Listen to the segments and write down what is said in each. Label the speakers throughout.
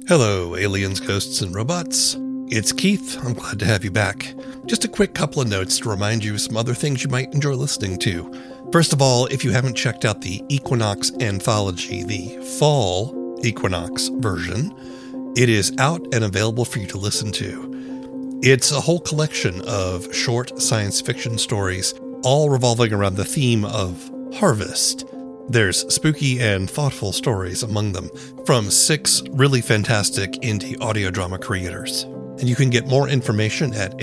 Speaker 1: Hello, aliens, ghosts, and robots. It's Keith. I'm glad to have you back. Just a quick couple of notes to remind you of some other things you might enjoy listening to. First of all, if you haven't checked out the Equinox Anthology, the Fall Equinox version, it is out and available for you to listen to. It's a whole collection of short science fiction stories, all revolving around the theme of harvest. There's spooky and thoughtful stories among them from 6 really fantastic indie audio drama creators. And you can get more information at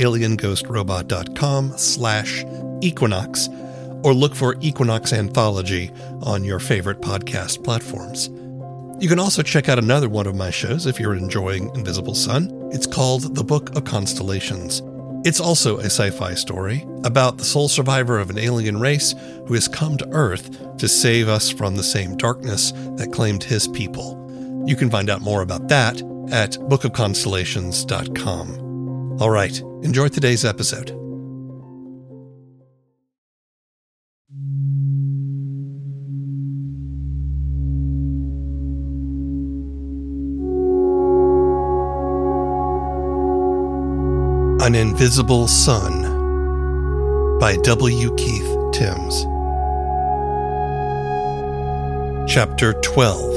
Speaker 1: alienghostrobot.com/equinox or look for Equinox Anthology on your favorite podcast platforms. You can also check out another one of my shows if you're enjoying Invisible Sun. It's called The Book of Constellations. It's also a sci-fi story about the sole survivor of an alien race who has come to Earth to save us from the same darkness that claimed his people. You can find out more about that at bookofconstellations.com. All right, enjoy today's episode. An Invisible Sun by W. Keith Timms. Chapter 12.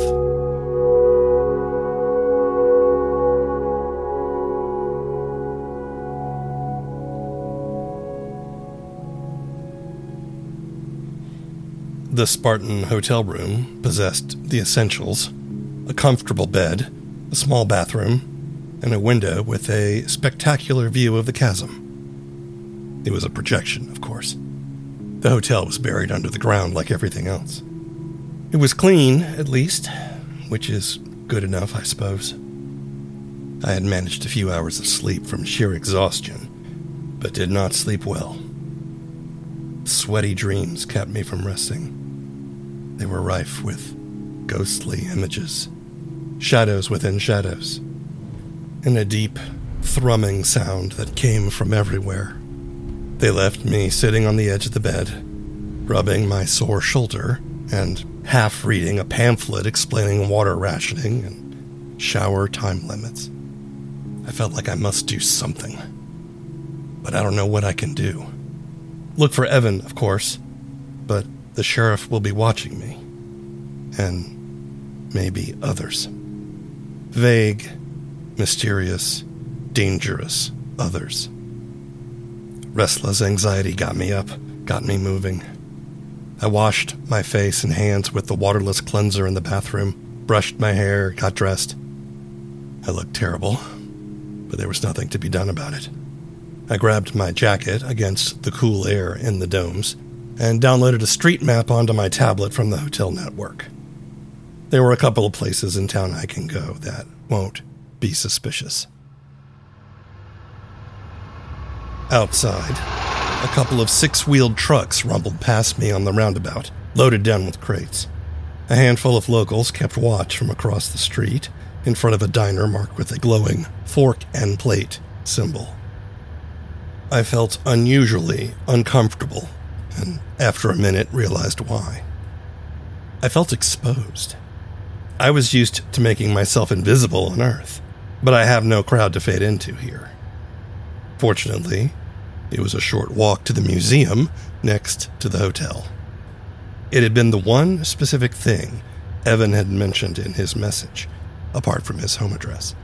Speaker 1: The Spartan hotel room possessed the essentials: a comfortable bed, a small bathroom, and a window with a spectacular view of the chasm. It was a projection, of course. The hotel was buried under the ground like everything else. It was clean, at least, which is good enough, I suppose. I had managed a few hours of sleep from sheer exhaustion, but did not sleep well. Sweaty dreams kept me from resting. They were rife with ghostly images, shadows within shadows, and a deep, thrumming sound that came from everywhere. They left me sitting on the edge of the bed, rubbing my sore shoulder and half reading a pamphlet explaining water rationing and shower time limits. I felt like I must do something, but I don't know what I can do. Look for Evan, of course, but the sheriff will be watching me, and maybe others. Vague, mysterious, dangerous others. Restless anxiety got me up, got me moving. I washed my face and hands with the waterless cleanser in the bathroom, brushed my hair, got dressed. I looked terrible, but there was nothing to be done about it. I grabbed my jacket against the cool air in the domes and downloaded a street map onto my tablet from the hotel network. There were a couple of places in town I can go that won't be suspicious. Outside, a couple of 6-wheeled trucks rumbled past me on the roundabout, loaded down with crates. A handful of locals kept watch from across the street, in front of a diner marked with a glowing fork and plate symbol. I felt unusually uncomfortable, and after a minute realized why. I felt exposed. I was used to making myself invisible on Earth, but I have no crowd to fade into here. Fortunately, it was a short walk to the museum next to the hotel. It had been the one specific thing Evan had mentioned in his message, apart from his home address.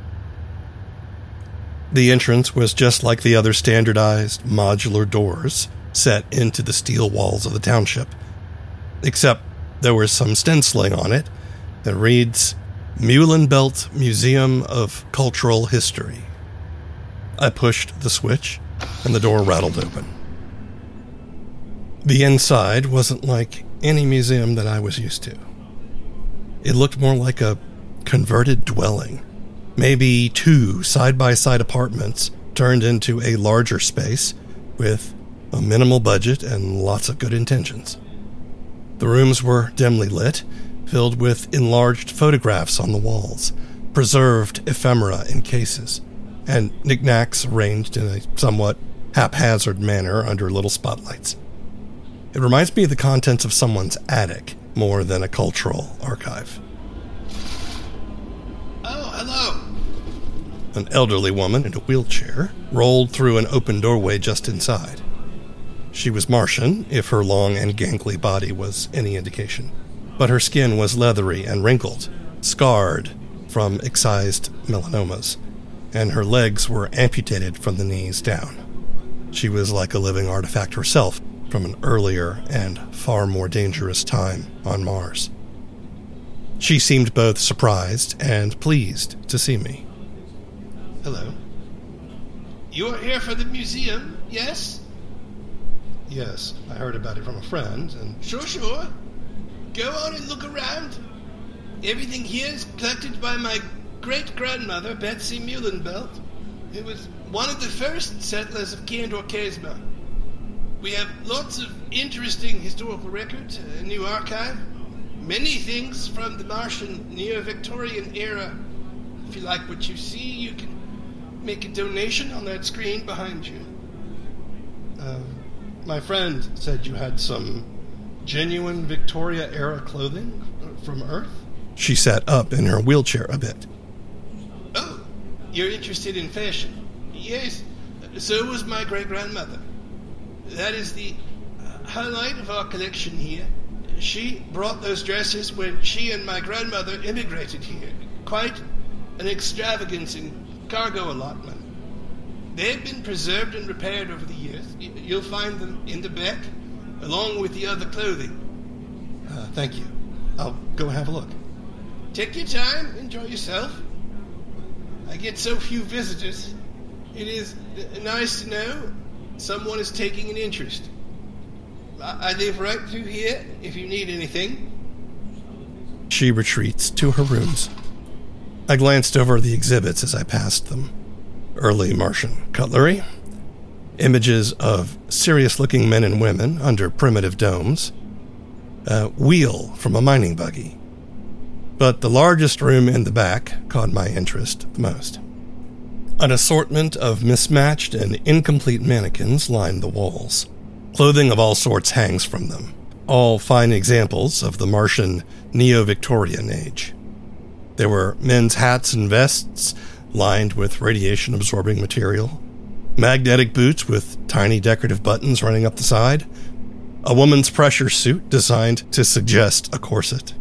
Speaker 1: The entrance was just like the other standardized modular doors set into the steel walls of the township, except there was some stenciling on it that reads, Muhlenbelt Museum of Cultural History. I pushed the switch, and the door rattled open. The inside wasn't like any museum that I was used to. It looked more like a converted dwelling. Maybe 2 side-by-side apartments turned into a larger space with a minimal budget and lots of good intentions. The rooms were dimly lit, filled with enlarged photographs on the walls, preserved ephemera in cases, and knickknacks arranged in a somewhat haphazard manner under little spotlights. It reminds me of the contents of someone's attic more than a cultural archive.
Speaker 2: Oh, hello.
Speaker 1: An elderly woman in a wheelchair rolled through an open doorway just inside. She was Martian, if her long and gangly body was any indication, but her skin was leathery and wrinkled, scarred from excised melanomas, and her legs were amputated from the knees down. She was like a living artifact herself from an earlier and far more dangerous time on Mars. She seemed both surprised and pleased to see me. Hello.
Speaker 2: You are here for the museum, yes?
Speaker 1: Yes, I heard about it from a friend, and...
Speaker 2: Sure. Go on and look around. Everything here is collected by my great-grandmother, Betsy Muhlenbelt, who was one of the first settlers of Kandor-Kasma. We have lots of interesting historical records, a new archive, many things from the Martian Neo-Victorian era. If you like what you see, you can make a donation on that screen behind you.
Speaker 1: My friend said you had some genuine Victoria-era clothing from Earth? She sat up in her wheelchair a bit.
Speaker 2: Oh, you're interested in fashion? Yes, so was my great-grandmother. That is the highlight of our collection here. She brought those dresses when she and my grandmother immigrated here. Quite an extravagance in cargo allotment. They have been preserved and repaired over the years. You'll find them in the back, along with the other clothing.
Speaker 1: Thank you. I'll go have a look.
Speaker 2: Take your time. Enjoy yourself. I get so few visitors. It is nice to know someone is taking an interest. I live right through here if you need anything.
Speaker 1: She retreats to her rooms. I glanced over the exhibits as I passed them. Early Martian cutlery, images of serious-looking men and women under primitive domes, a wheel from a mining buggy. But the largest room in the back caught my interest the most. An assortment of mismatched and incomplete mannequins lined the walls. Clothing of all sorts hangs from them, all fine examples of the Martian Neo-Victorian age. There were men's hats and vests lined with radiation-absorbing material, magnetic boots with tiny decorative buttons running up the side, a woman's pressure suit designed to suggest a corset.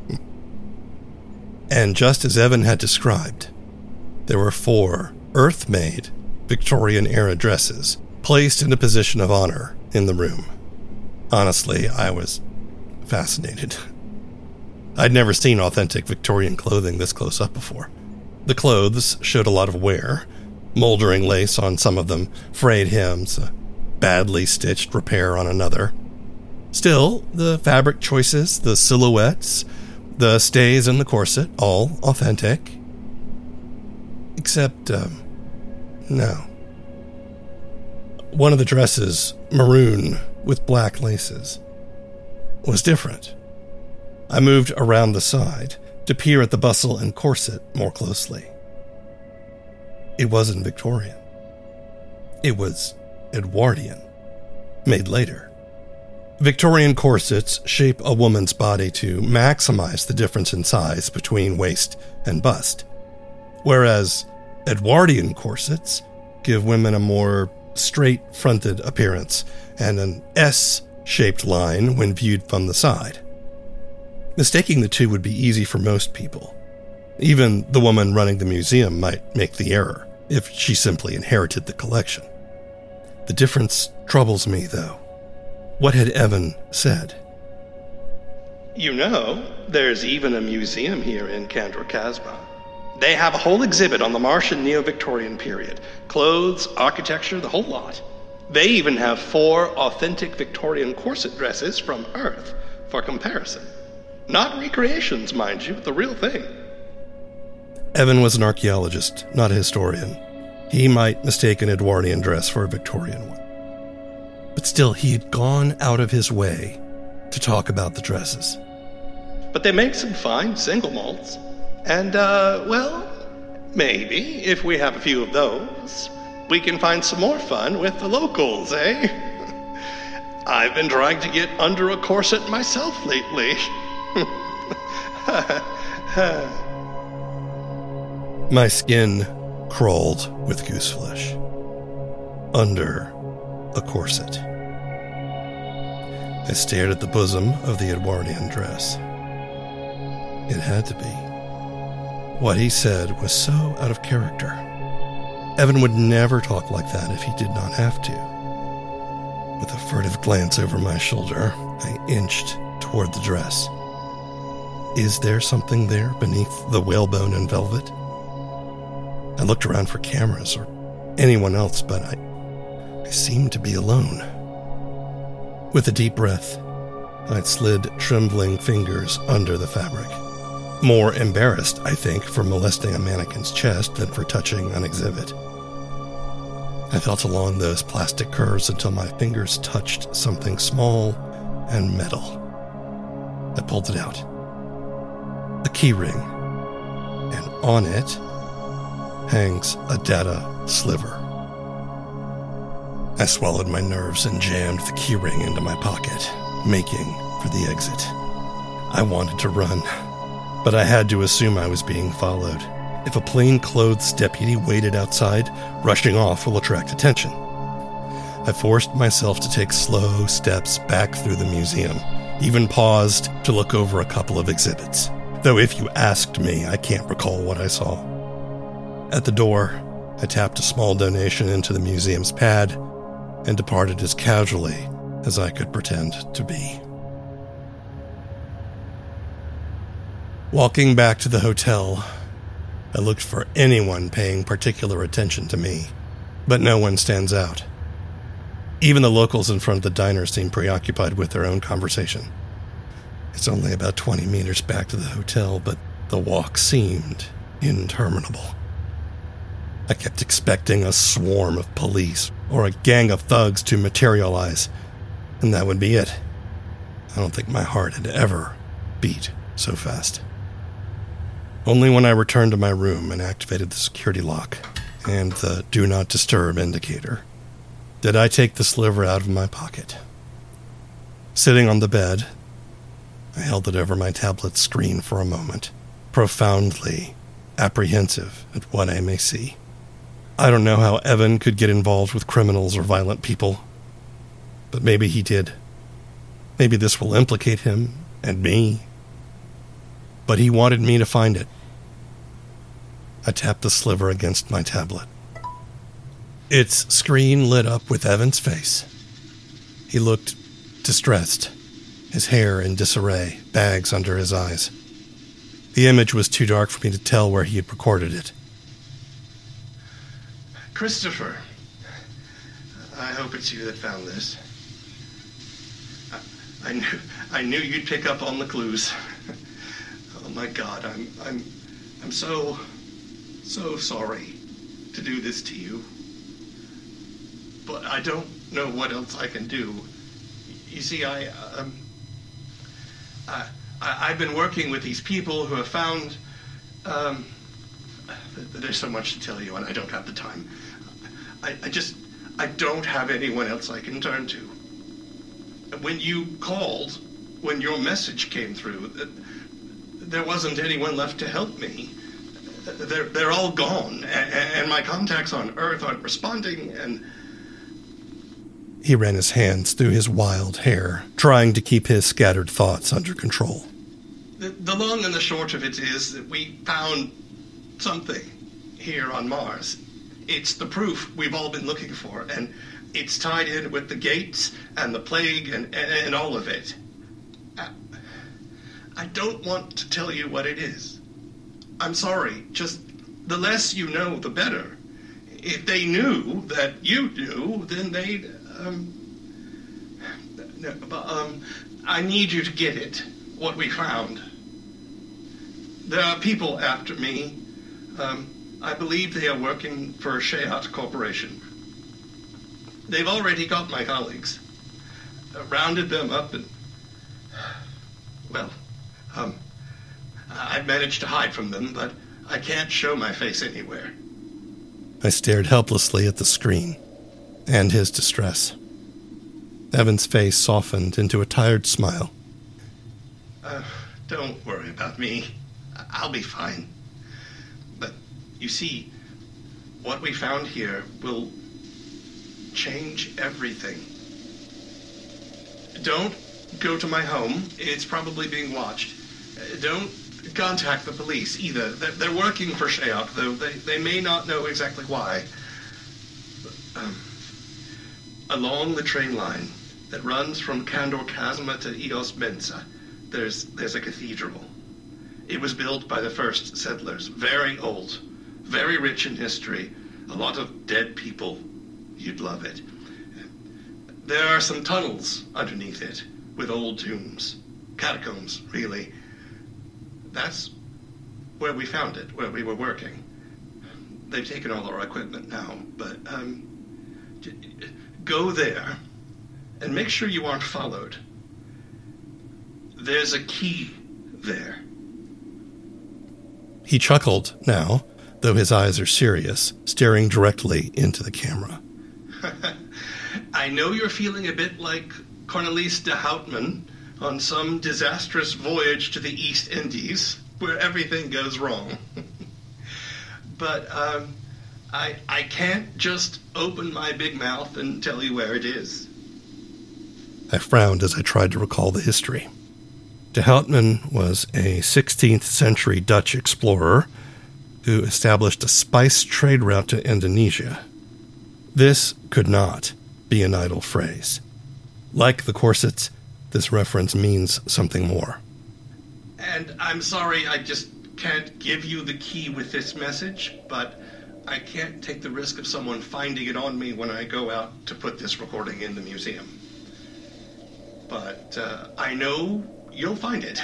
Speaker 1: And just as Evan had described, there were 4 Earth-made Victorian-era dresses placed in a position of honor in the room. Honestly, I was fascinated. I'd never seen authentic Victorian clothing this close up before. The clothes showed a lot of wear, moldering lace on some of them, frayed hems, a badly stitched repair on another. Still, the fabric choices, the silhouettes, the stays and the corset, all authentic. Except, no. One of the dresses, maroon with black laces, was different. I moved around the side to peer at the bustle and corset more closely. It wasn't Victorian. It was Edwardian, made later. Victorian corsets shape a woman's body to maximize the difference in size between waist and bust, whereas Edwardian corsets give women a more straight-fronted appearance and an S-shaped line when viewed from the side. Mistaking the two would be easy for most people. Even the woman running the museum might make the error if she simply inherited the collection. The difference troubles me, though. What had Evan said? You know, there's even a museum here in Kandor-Kasma. They have a whole exhibit on the Martian Neo-Victorian period. Clothes, architecture, the whole lot. They even have 4 authentic Victorian corset dresses from Earth for comparison. Not recreations, mind you, but the real thing. Evan was an archaeologist, not a historian. He might mistake an Edwardian dress for a Victorian one. But still, he had gone out of his way to talk about the dresses. But they make some fine single malts. And, well, maybe, if we have a few of those, we can find some more fun with the locals, eh? I've been trying to get under a corset myself lately. My skin crawled with goose flesh under a corset. I stared at the bosom of the Edwardian dress. It had to be. What he said was so out of character. Evan would never talk like that if he did not have to. With a furtive glance over my shoulder, I inched toward the dress. Is there something there beneath the whalebone and velvet? I looked around for cameras or anyone else, but I seemed to be alone. With a deep breath, I'd slid trembling fingers under the fabric. More embarrassed, I think, for molesting a mannequin's chest than for touching an exhibit. I felt along those plastic curves until my fingers touched something small and metal. I pulled it out. A key ring, and on it hangs a data sliver. I swallowed my nerves and jammed the key ring into my pocket, making for the exit. I wanted to run, but I had to assume I was being followed. If a plainclothes deputy waited outside, rushing off will attract attention. I forced myself to take slow steps back through the museum, even paused to look over a couple of exhibits. Though if you asked me, I can't recall what I saw. At the door, I tapped a small donation into the museum's pad and departed as casually as I could pretend to be. Walking back to the hotel, I looked for anyone paying particular attention to me, but no one stands out. Even the locals in front of the diner seemed preoccupied with their own conversation. It's only about 20 meters back to the hotel, but the walk seemed interminable. I kept expecting a swarm of police or a gang of thugs to materialize, and that would be it. I don't think my heart had ever beat so fast. Only when I returned to my room and activated the security lock and the Do Not Disturb indicator did I take the sliver out of my pocket. Sitting on the bed, I held it over my tablet screen for a moment, profoundly apprehensive at what I may see. I don't know how Evan could get involved with criminals or violent people, but maybe he did. Maybe this will implicate him and me. But he wanted me to find it. I tapped the sliver against my tablet. Its screen lit up with Evan's face. He looked distressed, his hair in disarray, bags under his eyes. The image was too dark for me to tell where he had recorded it.
Speaker 2: Christopher, I hope it's you that found this. I knew you'd pick up on the clues. Oh my God, I'm so sorry to do this to you. But I don't know what else I can do. You see, I've been working with these people who have found, there's so much to tell you and I don't have the time. I don't have anyone else I can turn to. When you called, when your message came through, there wasn't anyone left to help me. They're all gone, and my contacts on Earth aren't responding, and...
Speaker 1: He ran his hands through his wild hair, trying to keep his scattered thoughts under control.
Speaker 2: The long and the short of it is that we found something here on Mars. It's the proof we've all been looking for, and it's tied in with the gates and the plague and all of it. I don't want to tell you what it is. I'm sorry, just the less you know, the better. If they knew that you knew, then they'd... I need you to get it, what we found. There are people after me. I believe they are working for Shayat Corporation. They've already got my colleagues. Rounded them up and... Well, I've managed to hide from them, but I can't show my face anywhere.
Speaker 1: I stared helplessly at the screen and his distress. Evan's face softened into a tired smile.
Speaker 2: Don't worry about me. I'll be fine. But, you see, what we found here will change everything. Don't go to my home. It's probably being watched. Don't contact the police either. They're working for Sheok, though they may not know exactly why. Along the train line that runs from Kandor Chasma to Eos Mensa, there's a cathedral. It was built by the first settlers, very old, very rich in history, a lot of dead people. You'd love it. There are some tunnels underneath it with old tombs, catacombs, really. That's where we found it, where we were working. They've taken all our equipment now, but go there and make sure you aren't followed. There's a key there.
Speaker 1: He chuckled now, though his eyes are serious, staring directly into the camera.
Speaker 2: I know you're feeling a bit like Cornelis de Houtman on some disastrous voyage to the East Indies, where everything goes wrong. But I can't just open my big mouth and tell you where it is.
Speaker 1: I frowned as I tried to recall the history. De Houtman was a 16th century Dutch explorer who established a spice trade route to Indonesia. This could not be an idle phrase. Like the corsets, this reference means something more.
Speaker 2: And I'm sorry, I just can't give you the key with this message, but I can't take the risk of someone finding it on me when I go out to put this recording in the museum. But I know you'll find it.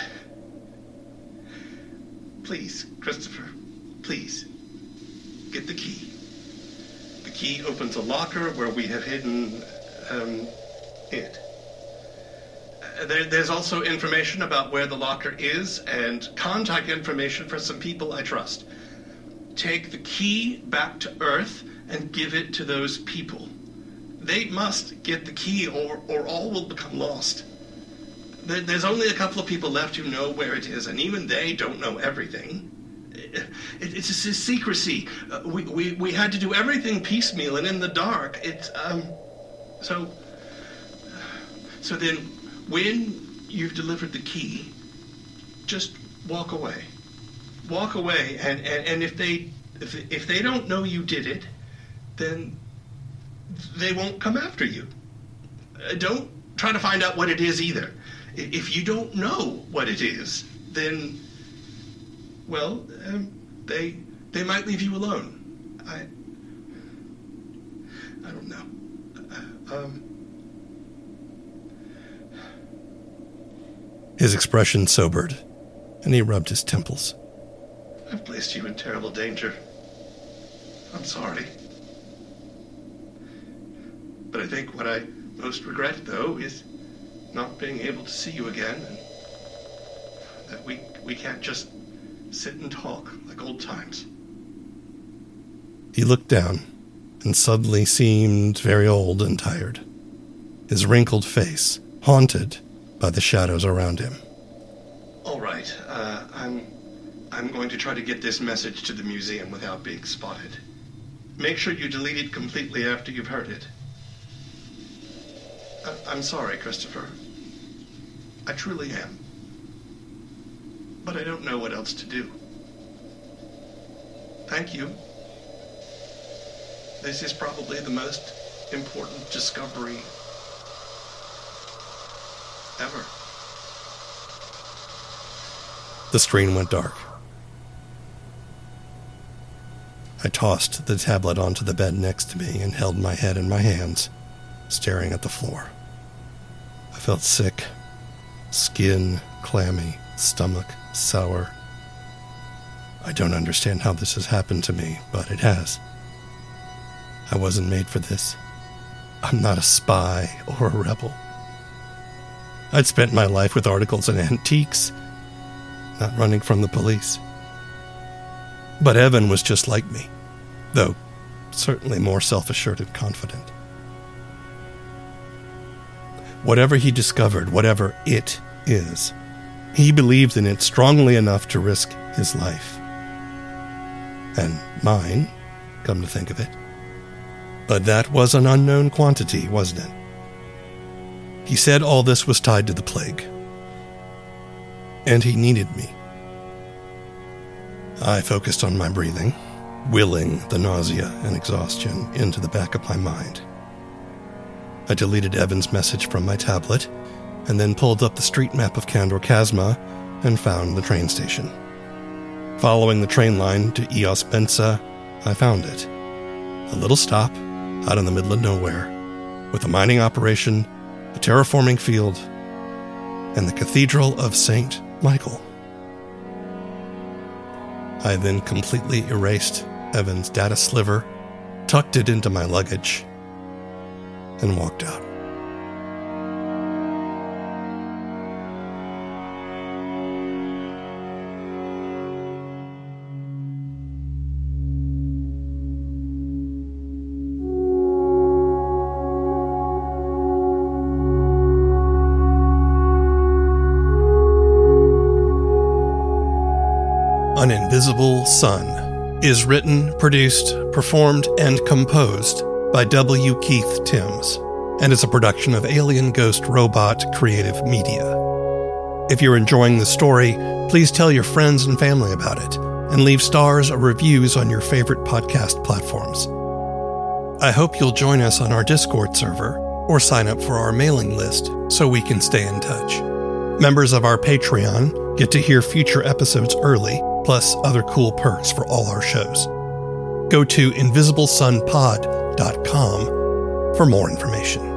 Speaker 2: Please, Christopher, please, get the key. The key opens a locker where we have hidden it. There's also information about where the locker is and contact information for some people I trust. Take the key back to Earth and give it to those people. They must get the key or all will become lost. There's only a couple of people left who know where it is, and even they don't know everything. It's a secrecy. We had to do everything piecemeal and in the dark. So then, when you've delivered the key, just walk away. Walk away, and if they don't know you did it, then they won't come after you. Don't try to find out what it is either. If you don't know what it is, then, well, they might leave you alone. I don't know.
Speaker 1: His expression sobered, and he rubbed his temples.
Speaker 2: I've placed you in terrible danger. I'm sorry. But I think what I most regret, though, is not being able to see you again, and that we can't just sit and talk like old times.
Speaker 1: He looked down and suddenly seemed very old and tired, his wrinkled face haunted by the shadows around him.
Speaker 2: All right, I'm going to try to get this message to the museum without being spotted. Make sure you delete it completely after you've heard it. I'm sorry, Christopher. I truly am. But I don't know what else to do. Thank you. This is probably the most important discovery ever.
Speaker 1: The screen went dark. I tossed the tablet onto the bed next to me and held my head in my hands, staring at the floor. I felt sick. Skin clammy, stomach sour. I don't understand how this has happened to me, but it has. I wasn't made for this. I'm not a spy or a rebel. I'd spent my life with articles and antiques, not running from the police. But Evan was just like me, though certainly more self-assured and confident. Whatever he discovered, whatever it is, he believed in it strongly enough to risk his life. And mine come to think of it. But that was an unknown quantity, wasn't it? He said all this was tied to the plague. And he needed me. I focused on my breathing, willing the nausea and exhaustion into the back of my mind. I deleted Evan's message from my tablet, and then pulled up the street map of Kandor Chasma and found the train station. Following the train line to Eos Bensa, I found it. A little stop out in the middle of nowhere, with a mining operation, a terraforming field, and the Cathedral of St. Michael. I then completely erased Evan's data sliver, tucked it into my luggage, and walked out. An Invisible Sun is written, produced, performed, and composed by W. Keith Timms, and is a production of Alien Ghost Robot Creative Media. If you're enjoying the story, please tell your friends and family about it, and leave stars or reviews on your favorite podcast platforms. I hope you'll join us on our Discord server, or sign up for our mailing list so we can stay in touch. Members of our Patreon get to hear future episodes early, plus other cool perks for all our shows. Go to InvisibleSunPod.com for more information.